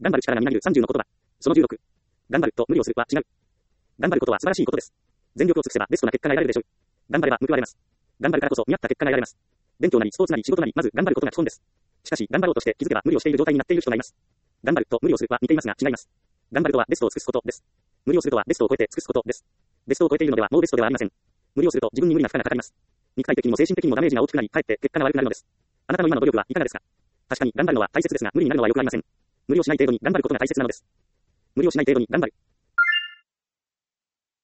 頑張る力がみなぎる30の言葉。その16。頑張ると無理をするは違う。頑張ることは素晴らしいことです。全力を尽くせばベストな結果が得られるでしょう。頑張れば報われます。頑張るからこそ見合った結果が得られます。勉強なりスポーツなり仕事なりまず頑張ることが基本です。しかし頑張ろうとして気づけば無理をしている状態になっている人がいます。頑張ると無理をするは似ていますが違います。頑張るとはベストを尽くすことです。無理をするとはベストを超えて尽くすことです。ベストを超えているのではもうベストではありません。無理をすると自分に無理な負荷がかかります。肉体的にも精神的にもダメージが大きくなり、かえって結果が悪くなるのです。あなたの今の努力はいかがですか？確かに頑張るのは大切ですが無理になるのは良くありません。無理をしない程度に頑張ることが大切なのです。無理をしない程度に頑張る。